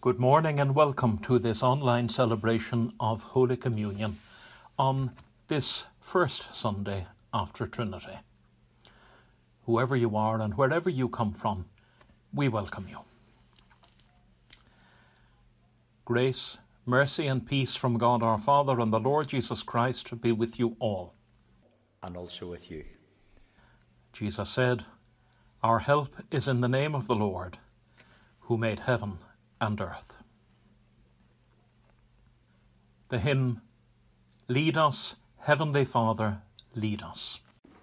Good morning and welcome to this online celebration of Holy Communion on this first Sunday after Trinity. Whoever you are and wherever you come from, we welcome you. Grace, mercy and peace from God our Father and the Lord Jesus Christ be with you all. And also with you. Jesus said, "Our help is in the name of the Lord, who made heaven and earth." The hymn, "Lead Us, Heavenly Father, Lead Us."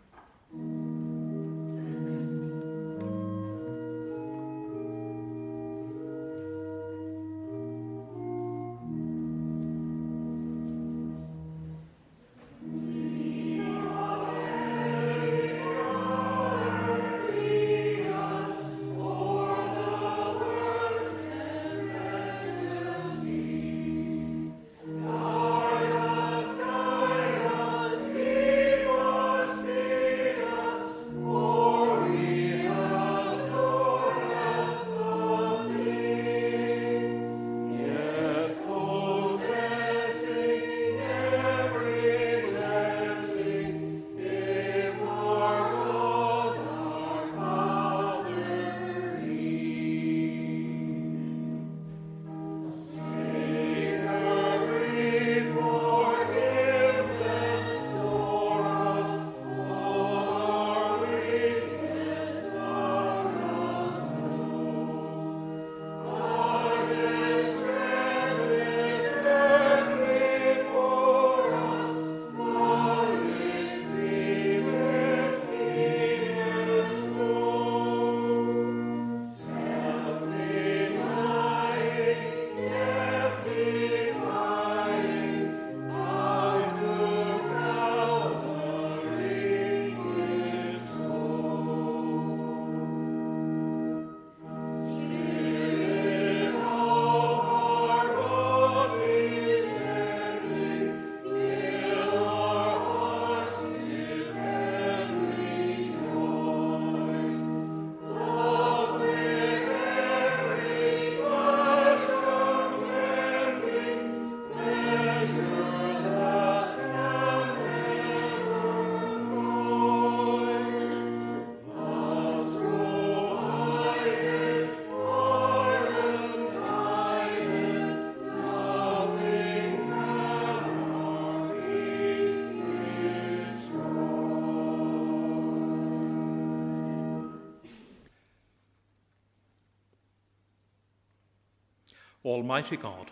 Almighty God,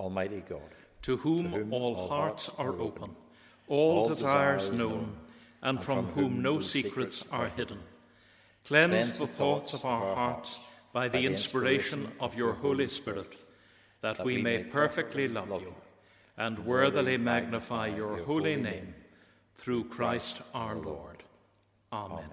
to whom all hearts are open, all desires known, and from whom no secrets are hidden, cleanse the thoughts of our hearts by the inspiration of your Holy Spirit, that we may perfectly love you and worthily magnify your holy name, through Christ our Lord. Amen.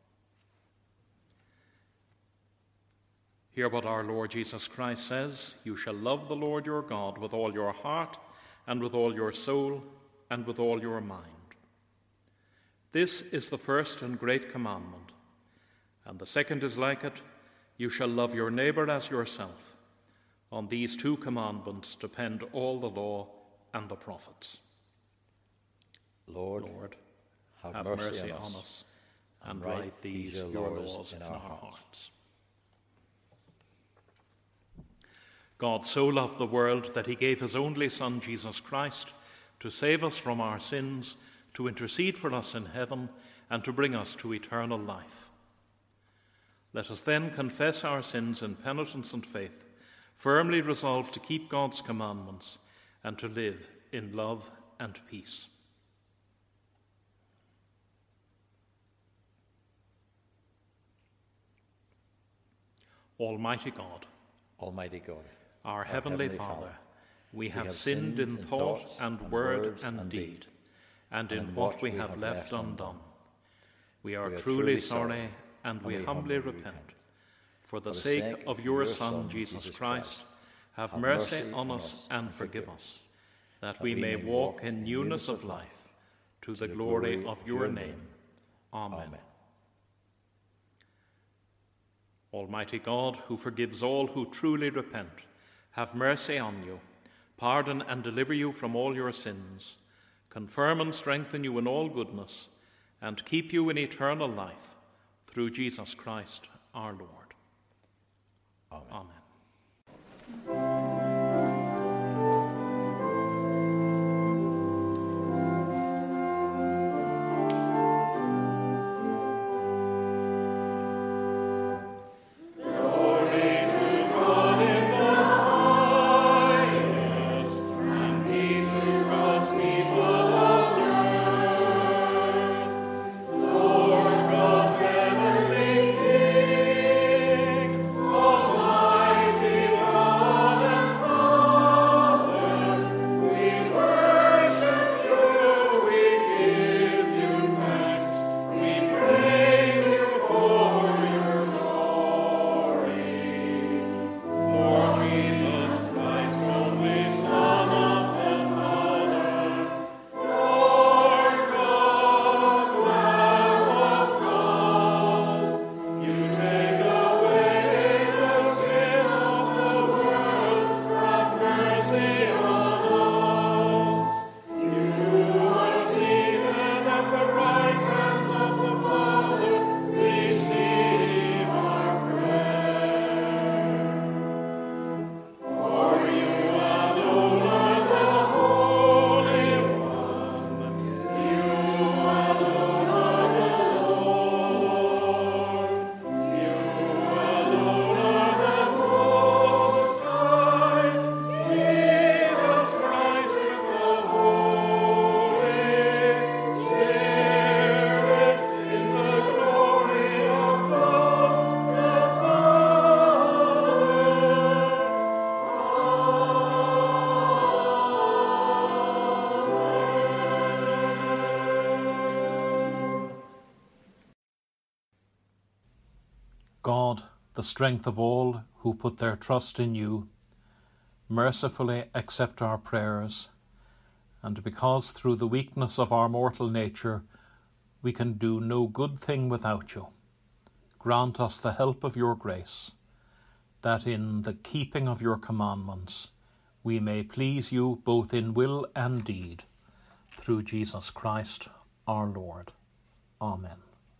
Hear what our Lord Jesus Christ says: "You shall love the Lord your God with all your heart and with all your soul and with all your mind. This is the first and great commandment. And the second is like it: you shall love your neighbor as yourself. On these two commandments depend all the law and the prophets." Lord, have mercy on us, and write these your laws in our hearts. God so loved the world that he gave his only Son, Jesus Christ, to save us from our sins, to intercede for us in heaven, and to bring us to eternal life. Let us then confess our sins in penitence and faith, firmly resolved to keep God's commandments and to live in love and peace. Almighty God, our Heavenly Father, we have sinned in thought and word and deed, and in what we have left undone. We are truly sorry, and we humbly repent. For the sake of your Son, Jesus Christ, have mercy on us and forgive us, that we may walk in newness of life, to the glory of your name. Amen. Almighty God, who forgives all who truly repent, have mercy on you, pardon and deliver you from all your sins, confirm and strengthen you in all goodness, and keep you in eternal life, through Jesus Christ our Lord. Amen. God, the strength of all who put their trust in you, mercifully accept our prayers, and because through the weakness of our mortal nature we can do no good thing without you, grant us the help of your grace, that in the keeping of your commandments we may please you both in will and deed, through Jesus Christ our Lord. Amen.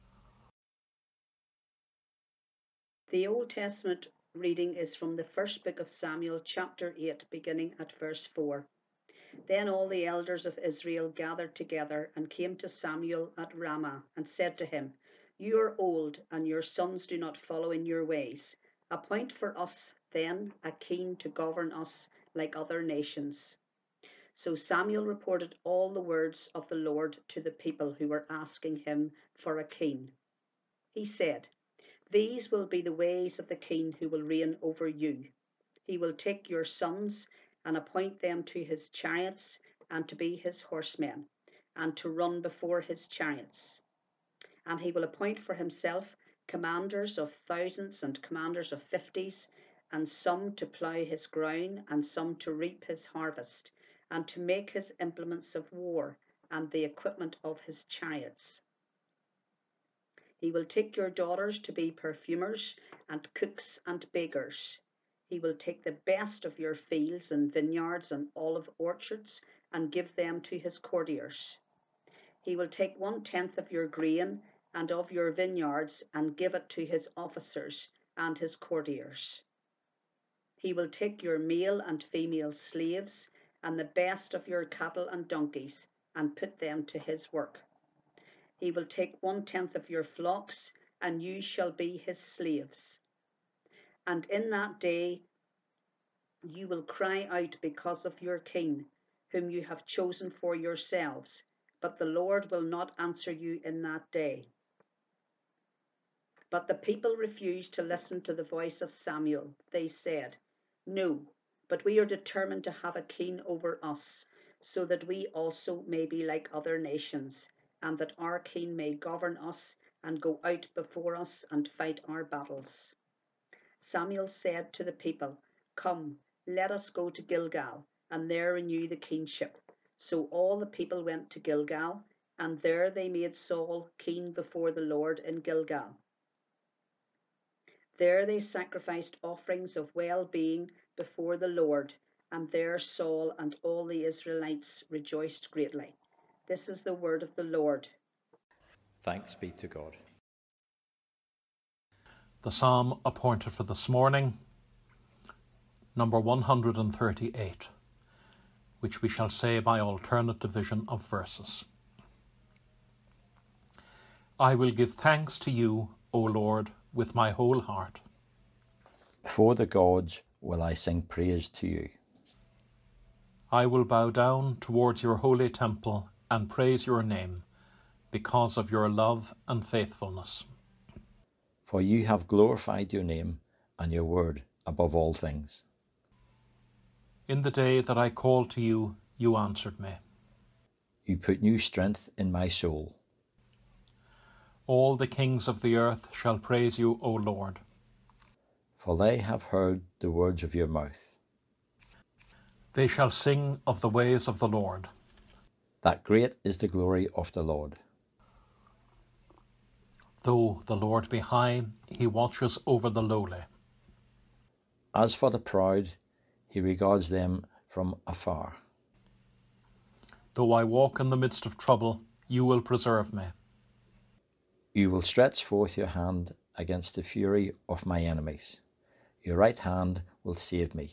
The Old Testament reading is from the first book of Samuel, chapter 8, beginning at verse 4. Then all the elders of Israel gathered together and came to Samuel at Ramah and said to him, You are old, and your sons do not follow in your ways. Appoint for us then a king to govern us like other nations. So Samuel reported all the words of the Lord to the people who were asking him for a king. He said, These will be the ways of the king who will reign over you. He will take your sons and appoint them to his chariots and to be his horsemen, and to run before his chariots. And he will appoint for himself commanders of thousands and commanders of 50s, and some to plough his ground, and some to reap his harvest, and to make his implements of war, and the equipment of his chariots. He will take your daughters to be perfumers and cooks and bakers. He will take the best of your fields and vineyards and olive orchards and give them to his courtiers. He will take 1/10 of your grain and of your vineyards and give it to his officers and his courtiers. He will take your male and female slaves and the best of your cattle and donkeys and put them to his work. He will take 1/10 of your flocks, and you shall be his slaves. And in that day you will cry out because of your king, whom you have chosen for yourselves, but the Lord will not answer you in that day. But the people refused to listen to the voice of Samuel. They said, No, but we are determined to have a king over us, so that we also may be like other nations, and that our king may govern us and go out before us and fight our battles. Samuel said to the people, Come, let us go to Gilgal, and there renew the kingship. So all the people went to Gilgal, and there they made Saul king before the Lord in Gilgal. There they sacrificed offerings of well-being before the Lord, and there Saul and all the Israelites rejoiced greatly. This is the word of the Lord. Thanks be to God. The psalm appointed for this morning, number 138, which we shall say by alternate division of verses. I will give thanks to you, O Lord, with my whole heart. Before the gods will I sing praise to you. I will bow down towards your holy temple and praise your name because of your love and faithfulness. For you have glorified your name and your word above all things. In the day that I called to you, you answered me. You put new strength in my soul. All the kings of the earth shall praise you, O Lord. For they have heard the words of your mouth. They shall sing of the ways of the Lord. That great is the glory of the Lord. Though the Lord be high, he watches over the lowly. As for the proud, he regards them from afar. Though I walk in the midst of trouble, you will preserve me. You will stretch forth your hand against the fury of my enemies. Your right hand will save me.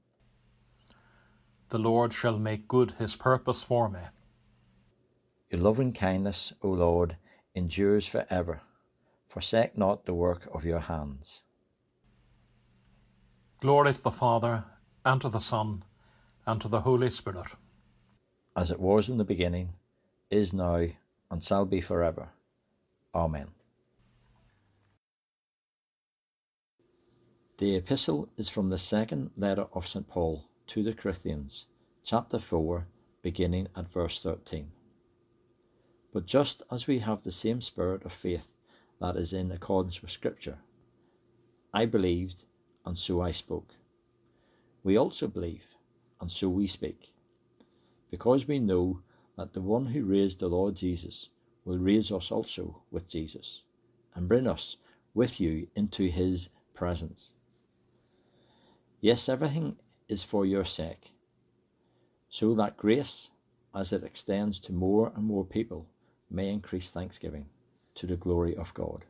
The Lord shall make good his purpose for me. Your loving kindness, O Lord, endures forever. Forsake not the work of your hands. Glory to the Father, and to the Son, and to the Holy Spirit. As it was in the beginning, is now, and shall be forever. Amen. The epistle is from the second letter of St. Paul to the Corinthians, chapter 4, beginning at verse 13. But just as we have the same spirit of faith that is in accordance with Scripture, I believed, and so I spoke. We also believe, and so we speak, because we know that the one who raised the Lord Jesus will raise us also with Jesus, and bring us with you into his presence. Yes, everything is for your sake, so that grace, as it extends to more and more people, may increase thanksgiving to the glory of God.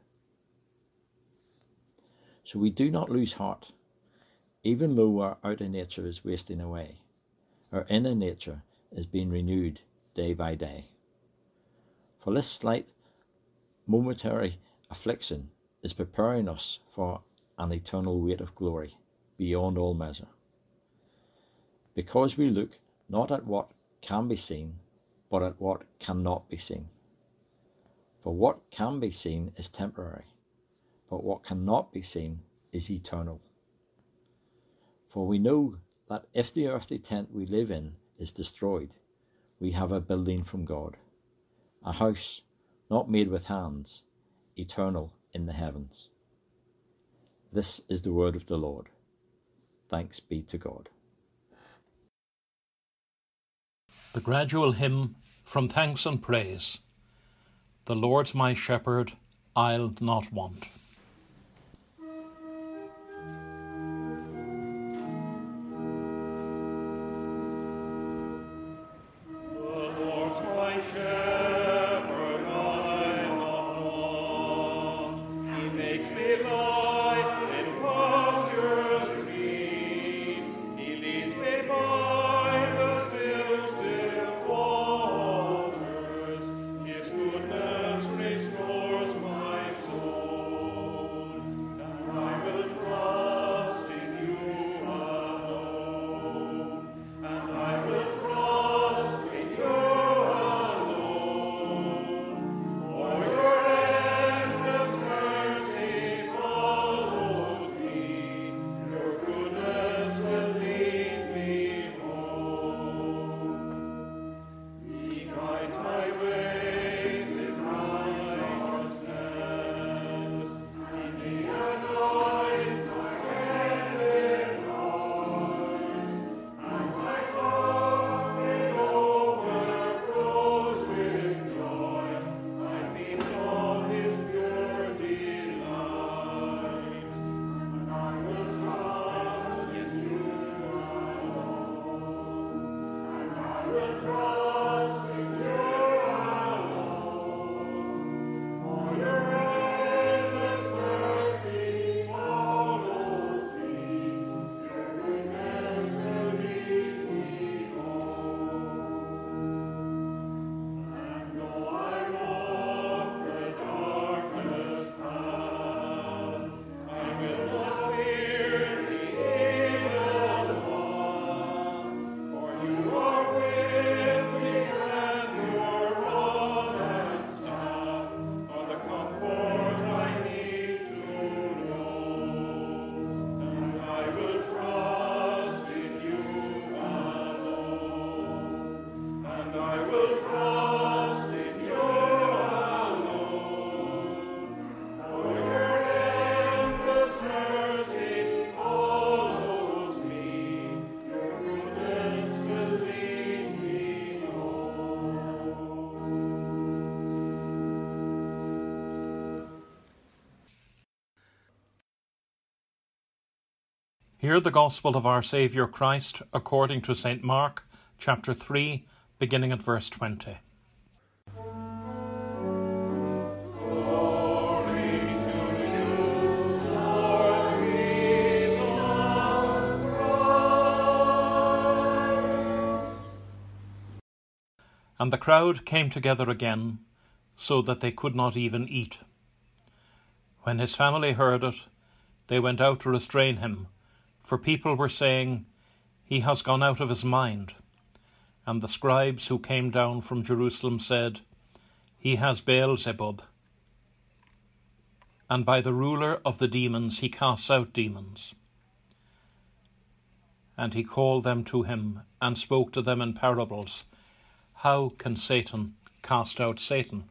So we do not lose heart, even though our outer nature is wasting away. Our inner nature is being renewed day by day. For this slight momentary affliction is preparing us for an eternal weight of glory beyond all measure. Because we look not at what can be seen, but at what cannot be seen. For what can be seen is temporary, but what cannot be seen is eternal. For we know that if the earthly tent we live in is destroyed, we have a building from God, a house not made with hands, eternal in the heavens. This is the word of the Lord. Thanks be to God. The gradual hymn from Thanks and Praise. The Lord's my shepherd, I'll not want. His goodness restores my soul. Hear the Gospel of our Saviour Christ according to St. Mark, chapter 3, beginning at verse 20. And the crowd came together again, so that they could not even eat. When his family heard it, they went out to restrain him, for people were saying, "He has gone out of his mind." And the scribes who came down from Jerusalem said, "He has Beelzebub, and by the ruler of the demons he casts out demons." And he called them to him and spoke to them in parables. How can Satan cast out Satan?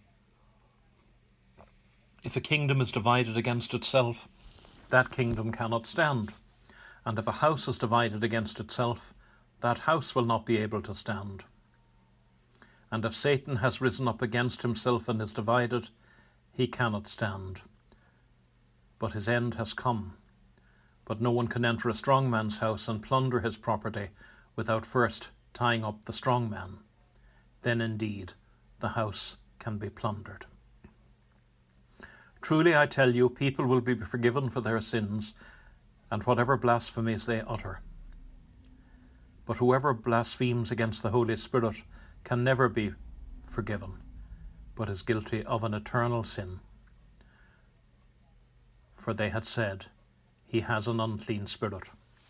If a kingdom is divided against itself, that kingdom cannot stand. And if a house is divided against itself, that house will not be able to stand. And if Satan has risen up against himself and is divided, he cannot stand. But his end has come. But no one can enter a strong man's house and plunder his property without first tying up the strong man. Then indeed the house can be plundered. Truly I tell you, people will be forgiven for their sins and whatever blasphemies they utter. But whoever blasphemes against the Holy Spirit can never be forgiven, but is guilty of an eternal sin. For they had said, "He has an unclean spirit."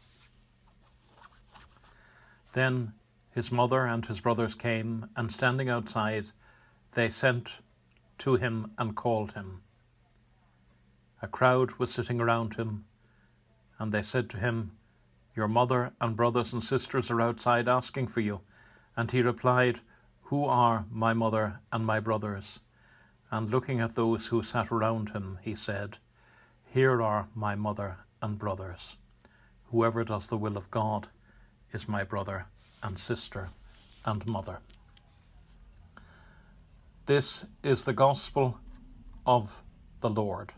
Then his mother and his brothers came, and standing outside, they sent to him and called him. A crowd was sitting around him, and they said to him, "Your mother and brothers and sisters are outside asking for you." And he replied, "Who are my mother and my brothers?" And looking at those who sat around him, he said, "Here are my mother and brothers. Whoever does the will of God is my brother and sister and mother." This is the Gospel of the Lord.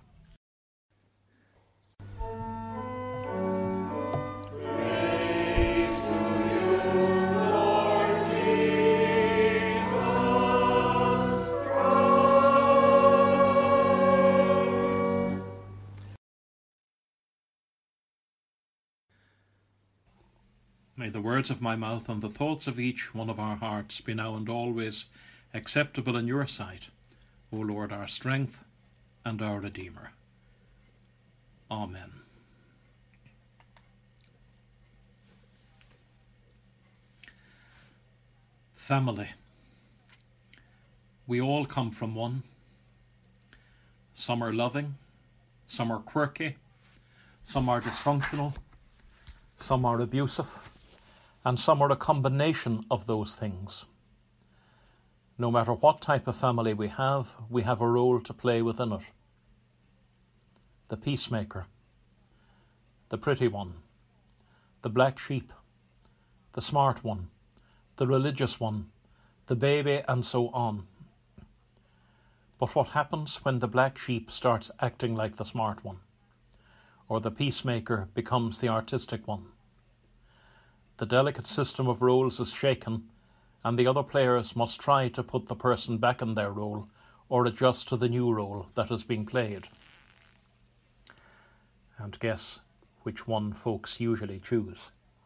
May the words of my mouth and the thoughts of each one of our hearts be now and always acceptable in your sight, O Lord, our strength and our Redeemer. Amen. Family. We all come from one. Some are loving, some are quirky, some are dysfunctional, some are abusive, and some are a combination of those things. No matter what type of family we have a role to play within it. The peacemaker, the pretty one, the black sheep, the smart one, the religious one, the baby, and so on. But what happens when the black sheep starts acting like the smart one? Or the peacemaker becomes the artistic one? The delicate system of roles is shaken, and the other players must try to put the person back in their role or adjust to the new role that is being played. And guess which one folks usually choose.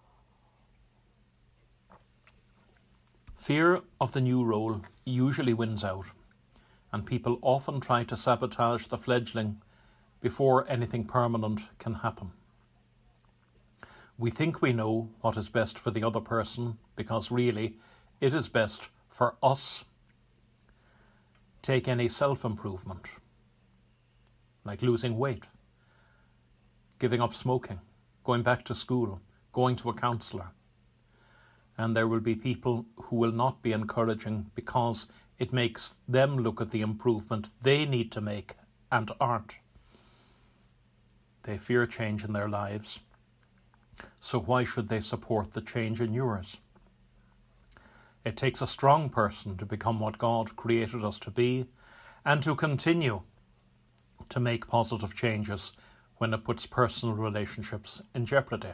Fear of the new role usually wins out, and people often try to sabotage the fledgling before anything permanent can happen. We think we know what is best for the other person because really it is best for us. Take any self-improvement, like losing weight, giving up smoking, going back to school, going to a counsellor. And there will be people who will not be encouraging because it makes them look at the improvement they need to make and aren't. They fear change in their lives. So why should they support the change in yours? It takes a strong person to become what God created us to be and to continue to make positive changes when it puts personal relationships in jeopardy.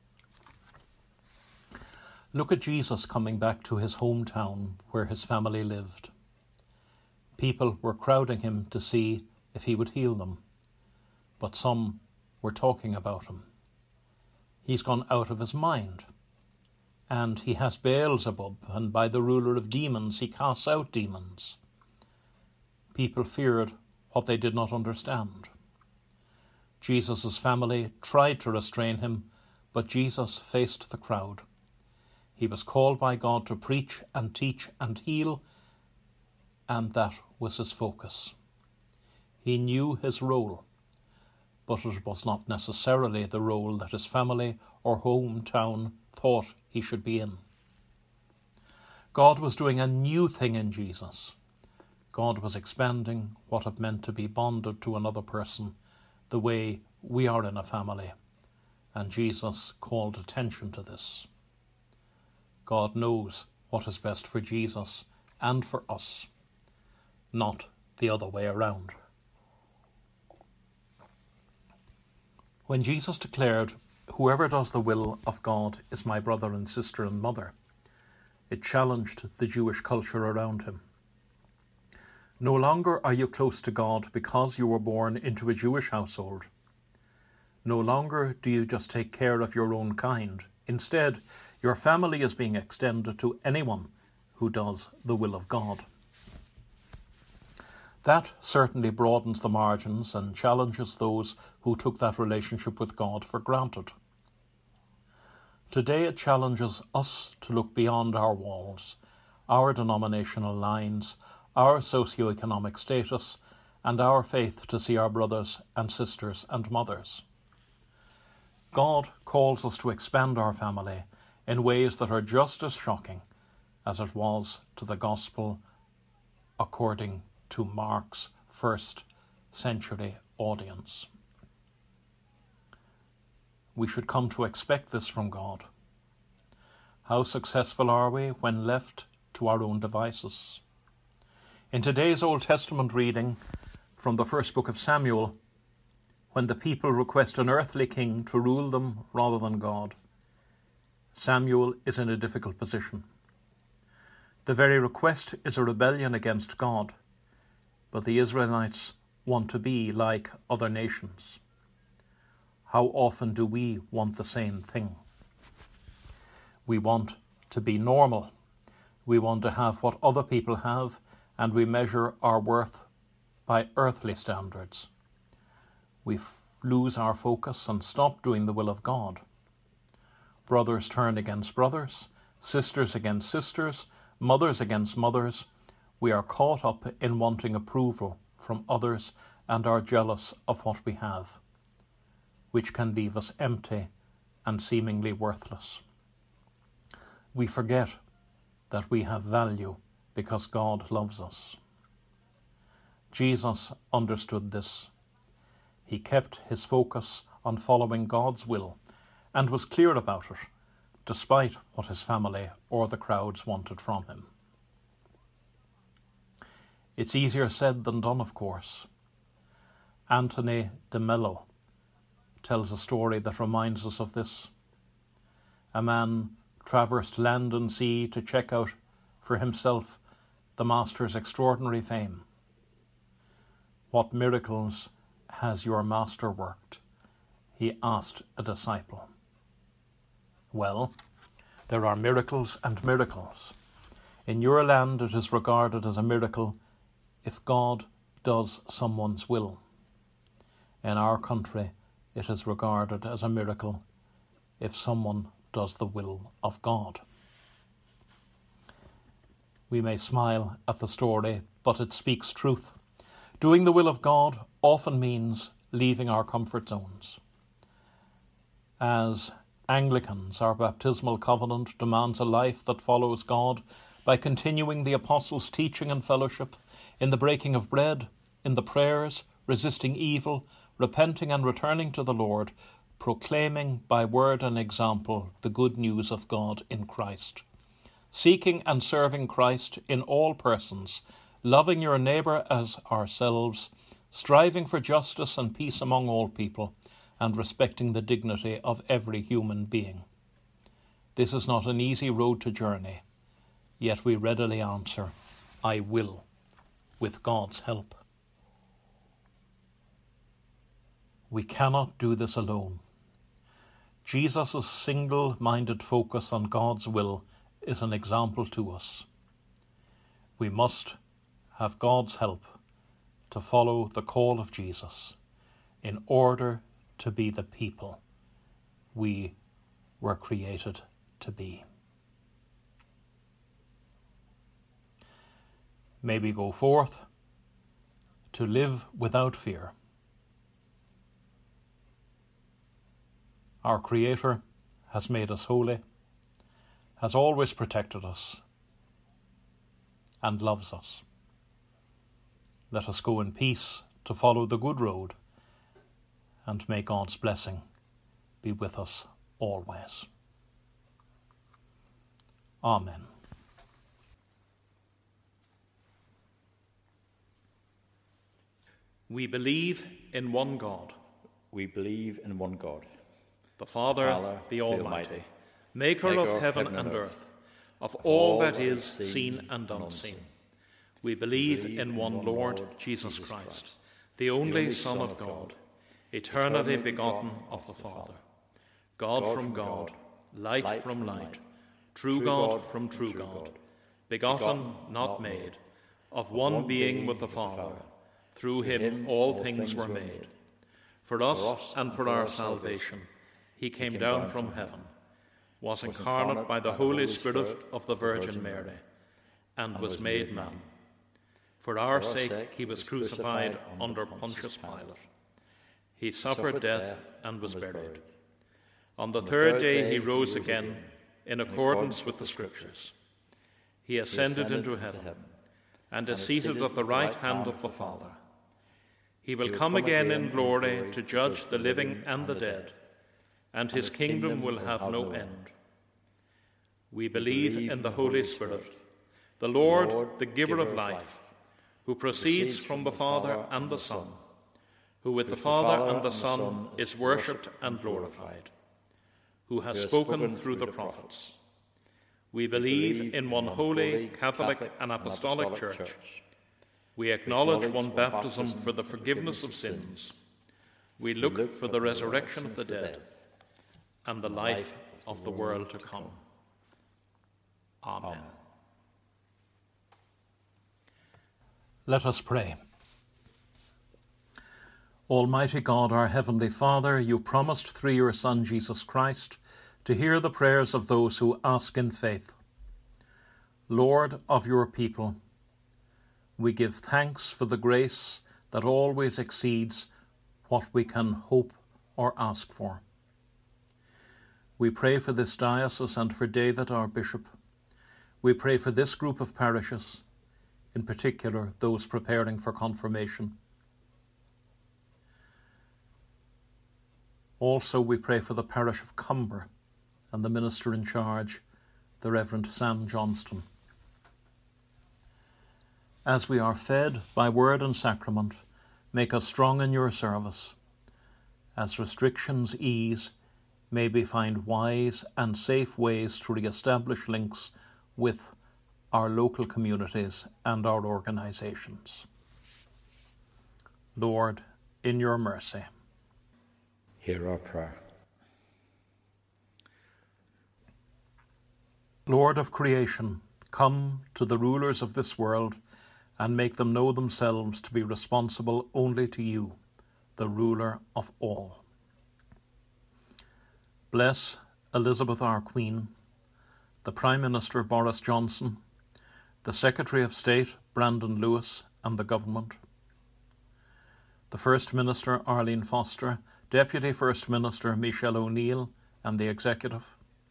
Look at Jesus coming back to his hometown where his family lived. People were crowding him to see if he would heal them, but some were talking about him. He's gone out of his mind, and he has Beelzebub, and by the ruler of demons he casts out demons. People feared what they did not understand. Jesus' family tried to restrain him, but Jesus faced the crowd. He was called by God to preach and teach and heal, and that was his focus. He knew his role, but it was not necessarily the role that his family or hometown thought he should be in. God was doing a new thing in Jesus. God was expanding what it meant to be bonded to another person the way we are in a family, and Jesus called attention to this. God knows what is best for Jesus and for us, not the other way around. When Jesus declared, "Whoever does the will of God is my brother and sister and mother," it challenged the Jewish culture around him. No longer are you close to God because you were born into a Jewish household. No longer do you just take care of your own kind. Instead, your family is being extended to anyone who does the will of God. That certainly broadens the margins and challenges those who took that relationship with God for granted. Today it challenges us to look beyond our walls, our denominational lines, our socio-economic status, and our faith to see our brothers and sisters and mothers. God calls us to expand our family in ways that are just as shocking as it was to the gospel according to Mark's first century audience. We should come to expect this from God. How successful are we when left to our own devices? In today's Old Testament reading from the first book of Samuel, when the people request an earthly king to rule them rather than God, Samuel is in a difficult position. The very request is a rebellion against God, but the Israelites want to be like other nations. How often do we want the same thing? We want to be normal. We want to have what other people have, and we measure our worth by earthly standards. We lose our focus and stop doing the will of God. Brothers turn against brothers, sisters against sisters, mothers against mothers. We are caught up in wanting approval from others and are jealous of what we have, which can leave us empty and seemingly worthless. We forget that we have value because God loves us. Jesus understood this. He kept his focus on following God's will and was clear about it, despite what his family or the crowds wanted from him. It's easier said than done, of course. Anthony de Mello tells a story that reminds us of this. A man traversed land and sea to check out for himself the Master's extraordinary fame. "What miracles has your Master worked?" he asked a disciple. Well, there are miracles and miracles. In your land it is regarded as a miracle if God does someone's will. In our country it is regarded as a miracle if someone does the will of God. We may smile at the story, but it speaks truth. Doing the will of God often means leaving our comfort zones. As Anglicans, our baptismal covenant demands a life that follows God by continuing the apostles' teaching and fellowship, in the breaking of bread, in the prayers, resisting evil, repenting and returning to the Lord, proclaiming by word and example the good news of God in Christ. Seeking and serving Christ in all persons, loving your neighbour as ourselves, striving for justice and peace among all people, and respecting the dignity of every human being. This is not an easy road to journey, yet we readily answer, I will, with God's help. We cannot do this alone. Jesus' single-minded focus on God's will is an example to us. We must have God's help to follow the call of Jesus in order to be the people we were created to be. May we go forth to live without fear. Our Creator has made us holy, has always protected us, and loves us. Let us go in peace to follow the good road, and may God's blessing be with us always. Amen. We believe in one God. We believe in one God, the Father, the Almighty, maker of heaven and earth, of all that is seen and unseen. We believe in one Lord, Jesus Christ, the only Son of God, eternally begotten of the Father, God from God, light from light, true God from true God, begotten, not made, of one being with the Father. Through him all things were made. For us and for our salvation, he came down from heaven, was incarnate by the Holy Spirit of the Virgin Mary, and was made man. For our sake he was crucified under Pontius Pilate. He suffered death and was buried. On the third day he rose again in accordance with the Scriptures. He ascended into heaven and is seated at the right hand of the Father. He will come again in glory to judge the living and the dead, and his kingdom will have no end. We believe in the Holy Spirit, the Lord, the giver of life, who proceeds from the Father and the Son, who with the Father and the Son is worshipped and glorified, who has spoken through the prophets. We believe in one holy, Catholic and Apostolic Church. We acknowledge one baptism for the forgiveness of sins. We look for the resurrection of the dead and the life of the world to come. Amen. Let us pray. Almighty God, our Heavenly Father, you promised through your Son, Jesus Christ, to hear the prayers of those who ask in faith. Lord of your people, we give thanks for the grace that always exceeds what we can hope or ask for. We pray for this diocese and for David, our bishop. We pray for this group of parishes, in particular those preparing for confirmation. Also, we pray for the parish of Comber and the minister in charge, the Reverend Sam Johnston. As we are fed by word and sacrament, make us strong in your service. As restrictions ease, may we find wise and safe ways to re-establish links with our local communities and our organisations. Lord, in your mercy, hear our prayer. Lord of creation, come to the rulers of this world and make them know themselves to be responsible only to you, the ruler of all. Bless Elizabeth our Queen, the Prime Minister Boris Johnson, the Secretary of State Brandon Lewis and the Government, the First Minister Arlene Foster, Deputy First Minister Michelle O'Neill and the Executive,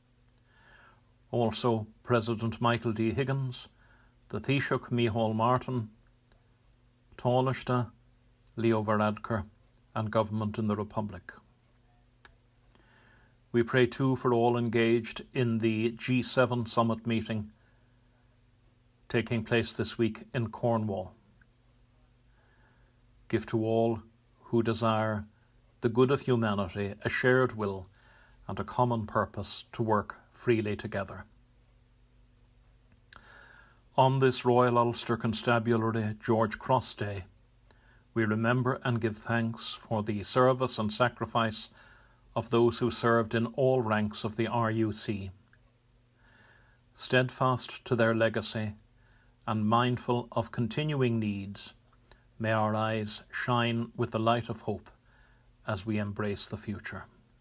also President Michael D. Higgins, the Taoiseach Micheál Martin, Tánaiste Leo Varadkar and Government in the Republic. We pray too for all engaged in the G7 summit meeting taking place this week in Cornwall. Give to all who desire the good of humanity, a shared will, and a common purpose to work freely together. On this Royal Ulster Constabulary George Cross Day, we remember and give thanks for the service and sacrifice of those who served in all ranks of the RUC. Steadfast to their legacy and mindful of continuing needs, may our eyes shine with the light of hope as we embrace the future.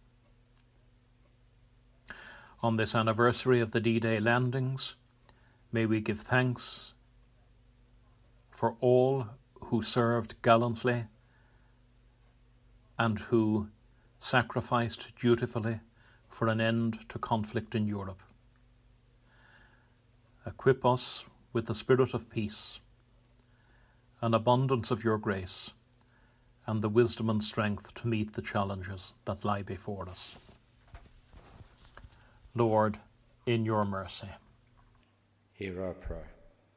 On this anniversary of the D-Day landings, may we give thanks for all who served gallantly and who sacrificed dutifully for an end to conflict in Europe. Equip us with the spirit of peace, an abundance of your grace, and the wisdom and strength to meet the challenges that lie before us. Lord, in your mercy, hear our prayer.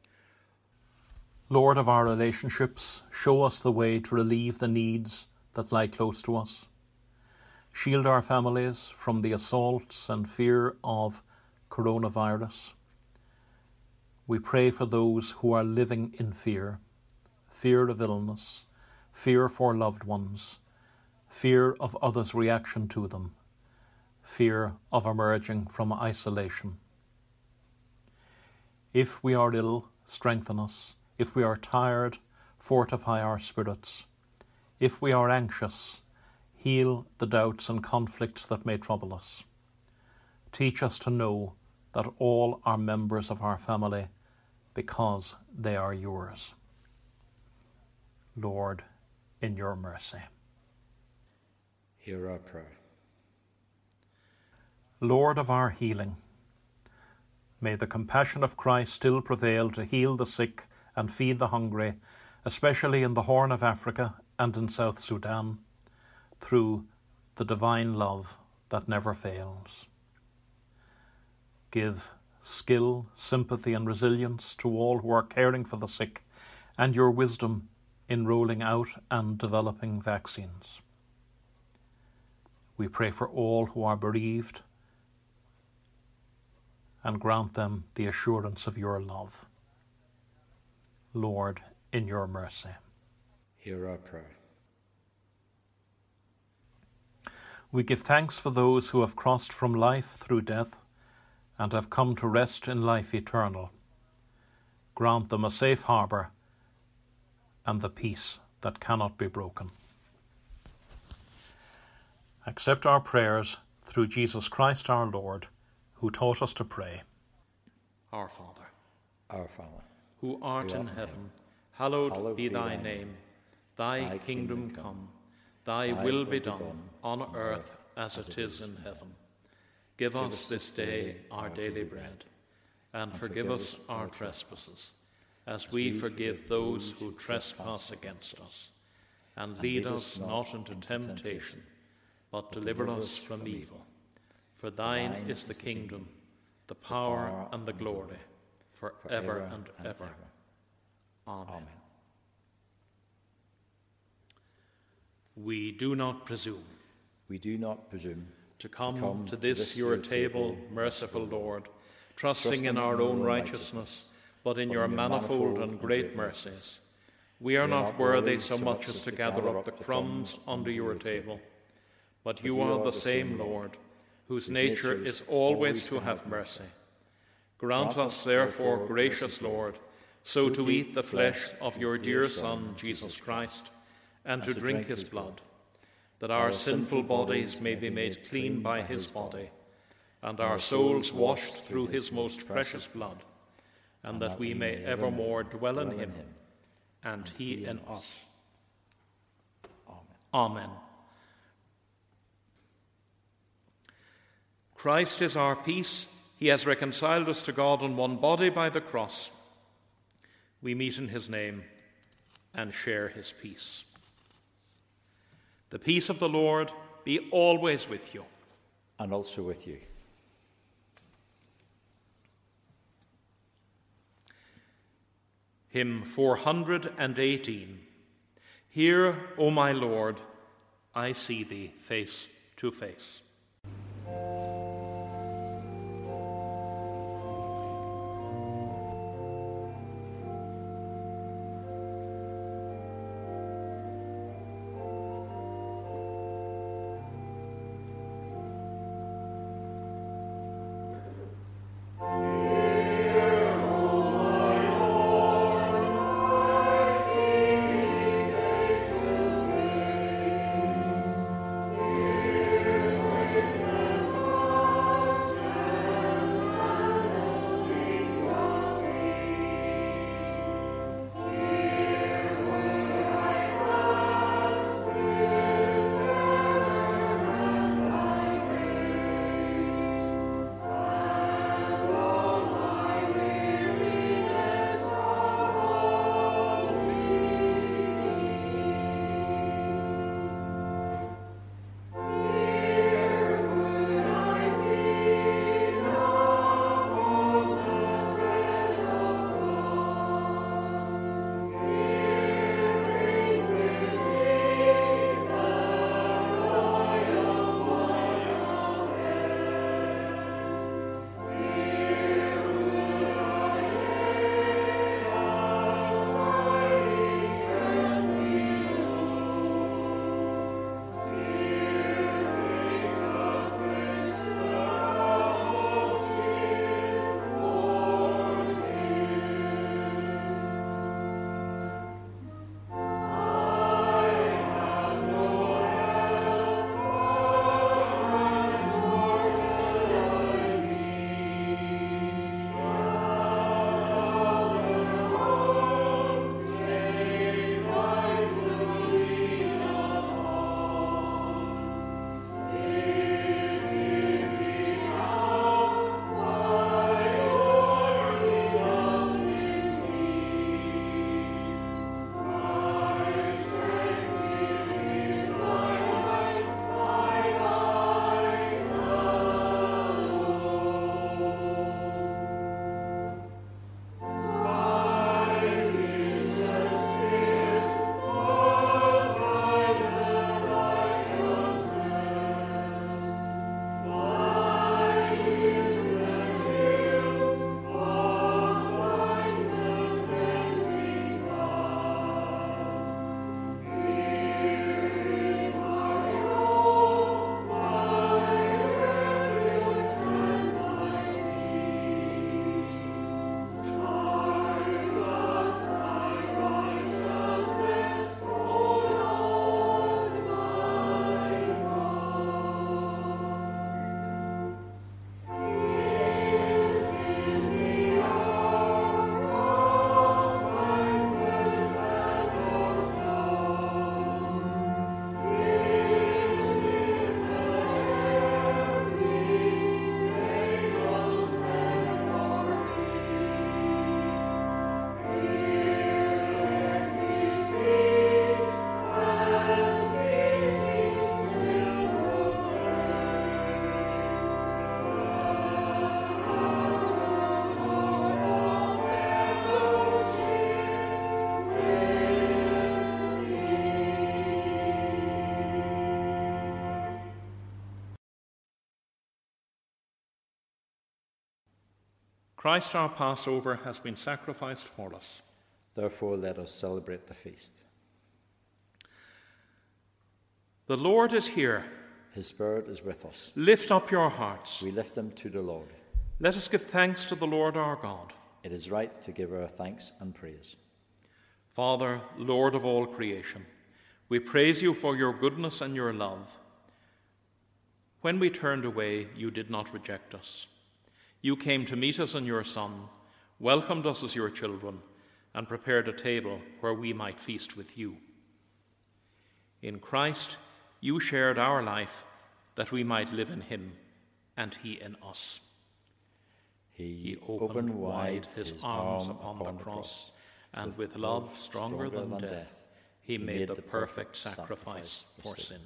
Lord of our relationships, show us the way to relieve the needs that lie close to us. Shield our families from the assaults and fear of coronavirus. We pray for those who are living in fear of illness, fear for loved ones, fear of others' reaction to them, fear of emerging from isolation. If we are ill, strengthen us. If we are tired, fortify our spirits. If we are anxious, heal the doubts and conflicts that may trouble us. Teach us to know that all are members of our family because they are yours. Lord, in your mercy, hear our prayer. Lord of our healing, may the compassion of Christ still prevail to heal the sick and feed the hungry, especially in the Horn of Africa and in South Sudan, through the divine love that never fails. Give skill, sympathy and resilience to all who are caring for the sick, and your wisdom in rolling out and developing vaccines. We pray for all who are bereaved and grant them the assurance of your love. Lord, in your mercy, hear our prayer. We give thanks for those who have crossed from life through death and have come to rest in life eternal. Grant them a safe harbour and the peace that cannot be broken. Accept our prayers through Jesus Christ our Lord, who taught us to pray. Our Father, who art in heaven, hallowed be thy name. Thy kingdom come, thy will be done, on earth as it is in heaven. Give us this day our daily bread, and forgive us our trespasses, as we forgive those who trespass against us. And lead us not into temptation, but deliver us from evil. For thine is the kingdom, the power, and the glory, for ever and ever. Amen. We do not presume to come to this your table, merciful Lord, trusting in our own righteousness, but in your manifold and great mercies. We are not worthy so much as to gather up the crumbs under your table, but you are the same Lord, whose nature is always to have mercy. Grant us, therefore, gracious Lord, so to eat the flesh of your dear Son, Jesus Christ, and to drink his blood, that our sinful bodies may be made clean by his body, and our souls washed through his most precious blood, and that we may evermore dwell in him, and he in us. Amen. Christ is our peace. He has reconciled us to God in one body by the cross. We meet in his name and share his peace. The peace of the Lord be always with you. And also with you. Hymn 418. Hear, O my Lord, I see thee face to face. Christ our Passover has been sacrificed for us. Therefore let us celebrate the feast. The Lord is here. His Spirit is with us. Lift up your hearts. We lift them to the Lord. Let us give thanks to the Lord our God. It is right to give our thanks and praise. Father, Lord of all creation, we praise you for your goodness and your love. When we turned away, you did not reject us. You came to meet us in your Son, welcomed us as your children, and prepared a table where we might feast with you. In Christ, you shared our life that we might live in him and he in us. He opened wide his arms upon the cross, and with love stronger than death, he made the perfect sacrifice for sin.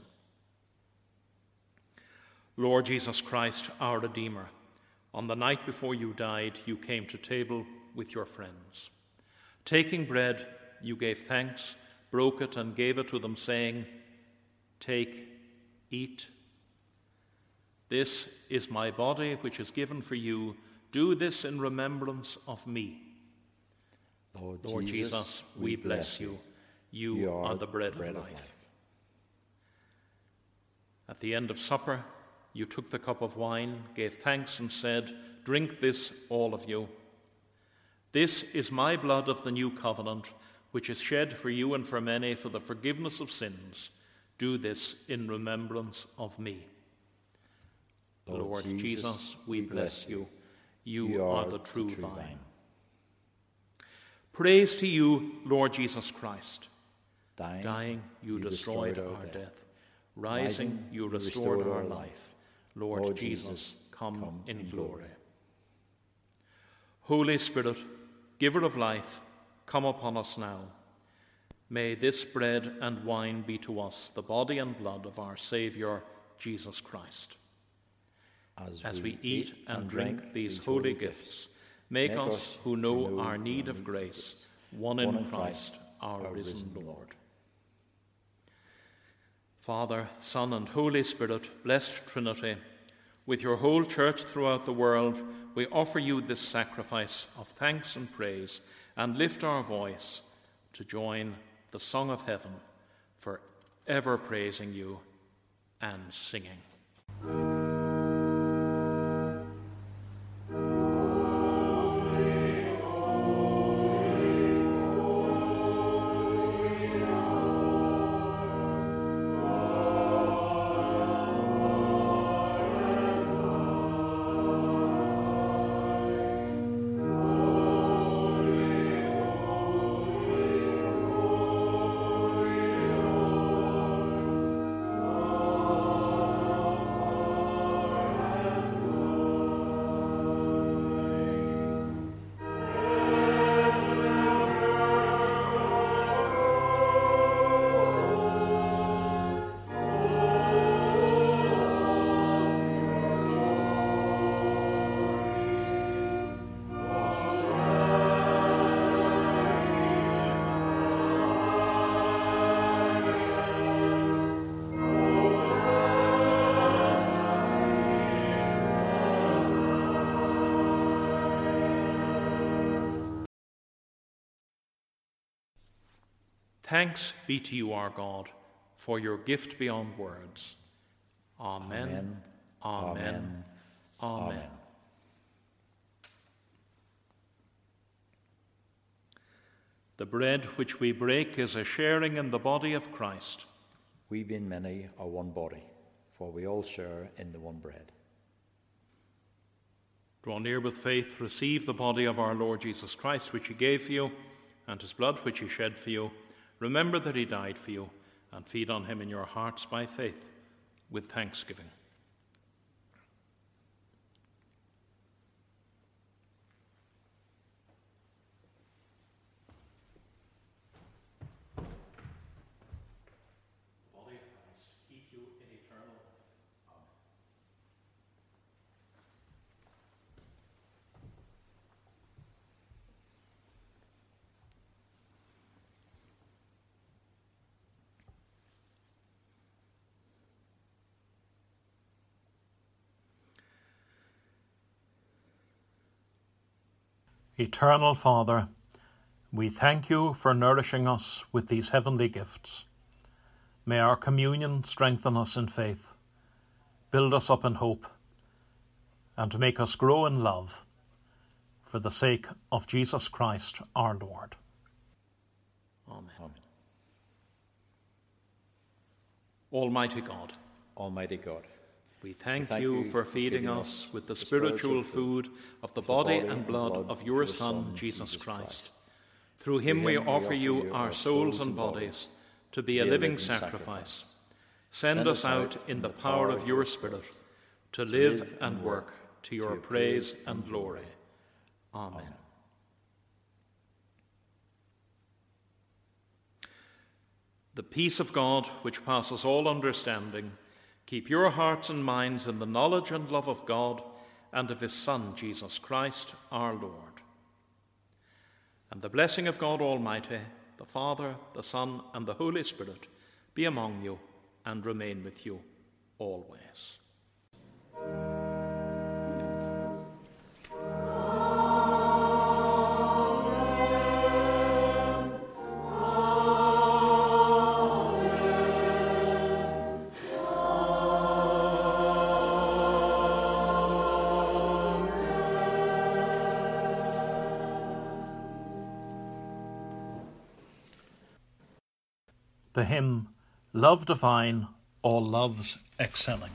Lord Jesus Christ, our Redeemer, on the night before you died, you came to table with your friends. Taking bread, you gave thanks, broke it, and gave it to them, saying, Take, eat. This is my body, which is given for you. Do this in remembrance of me. Lord Jesus, we bless you. You are the bread of life. At the end of supper, you took the cup of wine, gave thanks, and said, "Drink this, all of you. This is my blood of the new covenant, which is shed for you and for many for the forgiveness of sins. Do this in remembrance of me." Lord Jesus, we bless you. You are the true vine. Praise to you, Lord Jesus Christ. Dying, you destroyed our death. Rising, you restored our life. Lord Jesus, come in glory. Holy Spirit, giver of life, come upon us now. May this bread and wine be to us the body and blood of our Saviour, Jesus Christ. As we eat and drink these holy gifts, make us, who know our need of grace, one in Christ, our risen Lord. Father, Son, and Holy Spirit, blessed Trinity, with your whole church throughout the world, we offer you this sacrifice of thanks and praise and lift our voice to join the song of heaven, for ever praising you and singing. Thanks be to you, our God, for your gift beyond words. Amen. Amen. Amen. The bread which we break is a sharing in the body of Christ. We being many are one body, for we all share in the one bread. Draw near with faith, receive the body of our Lord Jesus Christ, which he gave for you, and his blood which he shed for you. Remember that he died for you, and feed on him in your hearts by faith, with thanksgiving. Body of Christ, keep you in eternal life. Amen. Eternal Father, we thank you for nourishing us with these heavenly gifts. May our communion strengthen us in faith, build us up in hope, and make us grow in love, for the sake of Jesus Christ our Lord. Amen. Amen. Almighty God, we thank you for feeding us with the spiritual food of the body and blood of your Son, Jesus Christ. Through him we offer you our souls and bodies to be a living sacrifice. Send us out in the power of your Spirit to live and work to your praise and glory. Amen. The peace of God, which passes all understanding, keep your hearts and minds in the knowledge and love of God and of his Son, Jesus Christ, our Lord. And the blessing of God Almighty, the Father, the Son, and the Holy Spirit be among you and remain with you always. The hymn, Love Divine, All Loves Excelling.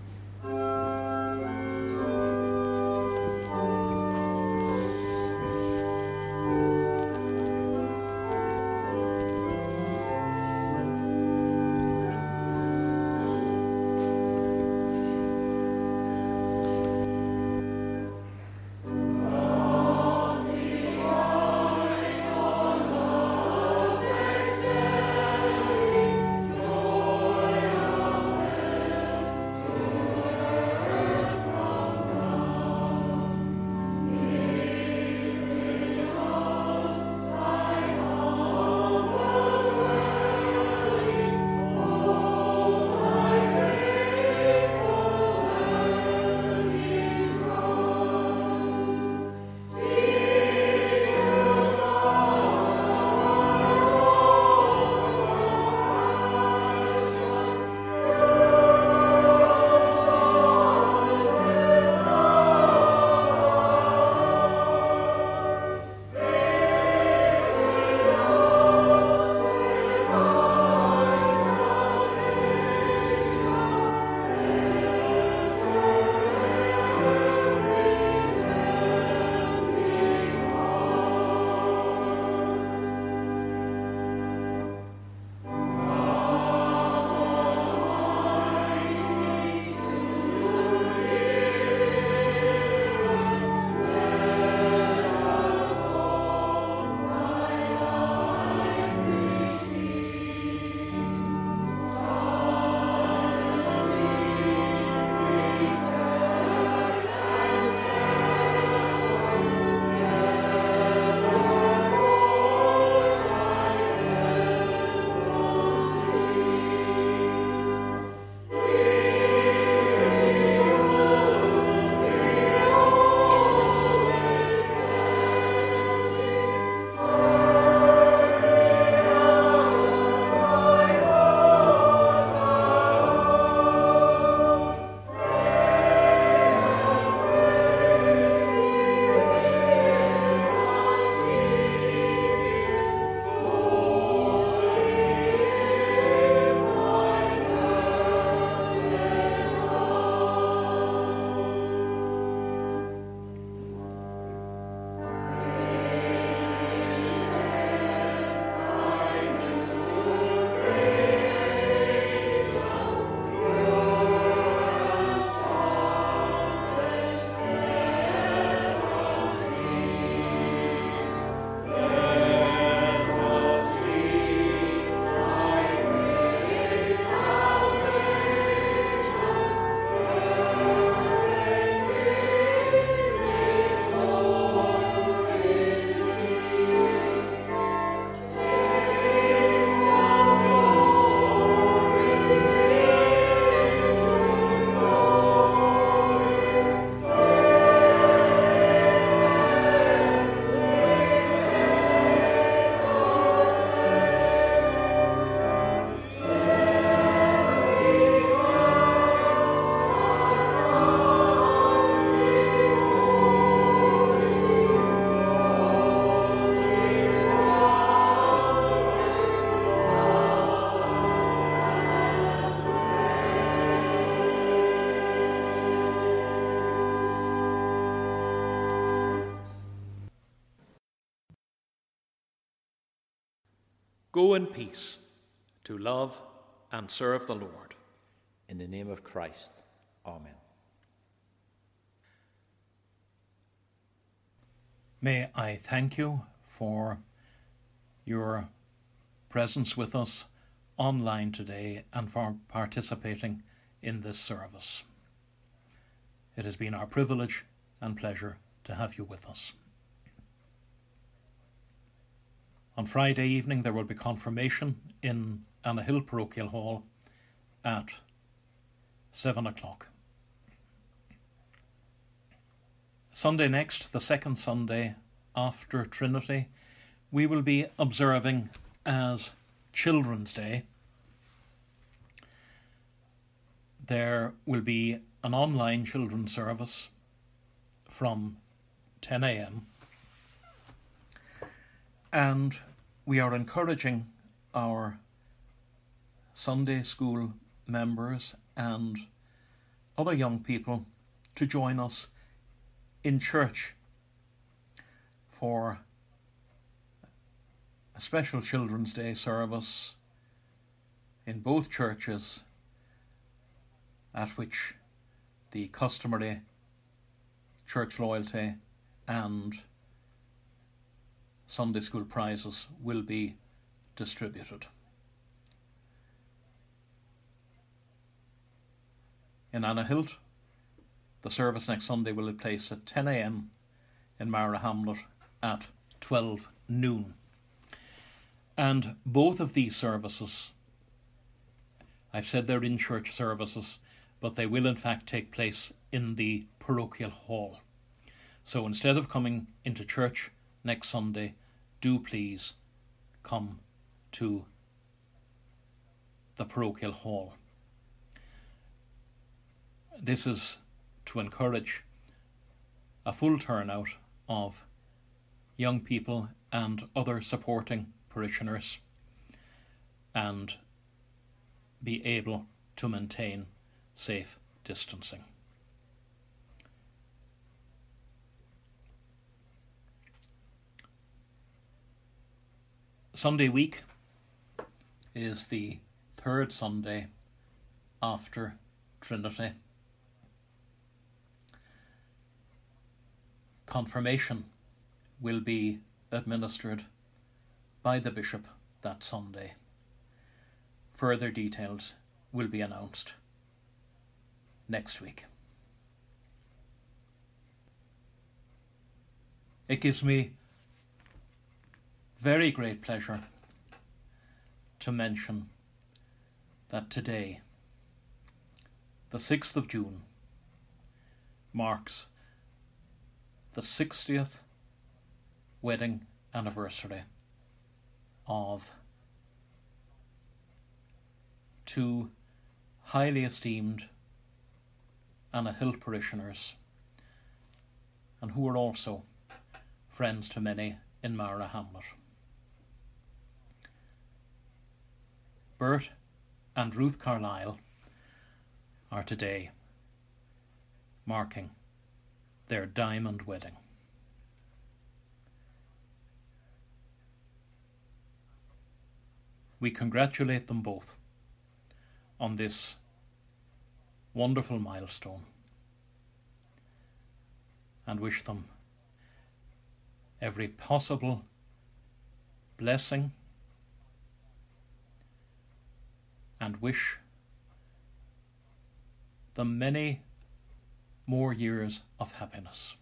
Go in peace to love and serve the Lord. In the name of Christ. Amen. May I thank you for your presence with us online today and for participating in this service. It has been our privilege and pleasure to have you with us. On Friday evening there will be confirmation in Annahill Parochial Hall at 7 o'clock. Sunday next, the second Sunday after Trinity, we will be observing as Children's Day. There will be an online children's service from 10 a.m. and we are encouraging our Sunday school members and other young people to join us in church for a special Children's Day service in both churches, at which the customary church loyalty and Sunday school prizes will be distributed. In Annahilt, the service next Sunday will take place at 10 a.m. in Mara Hamlet at 12 noon. And both of these services, I've said they're in-church services, but they will in fact take place in the parochial hall. So instead of coming into church next Sunday, do please come to the parochial hall. This is to encourage a full turnout of young people and other supporting parishioners and be able to maintain safe distancing. Sunday week is the third Sunday after Trinity. Confirmation will be administered by the bishop that Sunday. Further details will be announced next week. It gives me very great pleasure to mention that today, the 6th of June, marks the 60th wedding anniversary of two highly esteemed Annahilt parishioners, and who are also friends to many in Mara Hamlet. Bert and Ruth Carlyle are today marking their diamond wedding. We congratulate them both on this wonderful milestone and wish them every possible blessing and wish them many more years of happiness.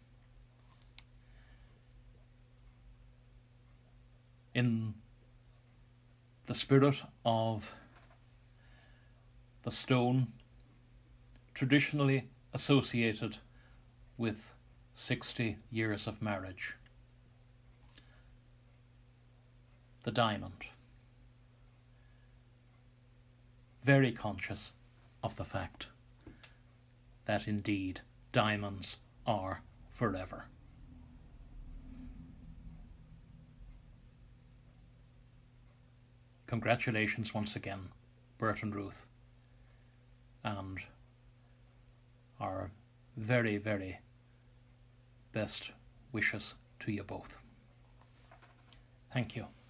In the spirit of the stone traditionally associated with 60 years of marriage, the diamond, very conscious of the fact that indeed diamonds are forever. Congratulations once again, Bert and Ruth, and our very, very best wishes to you both. Thank you.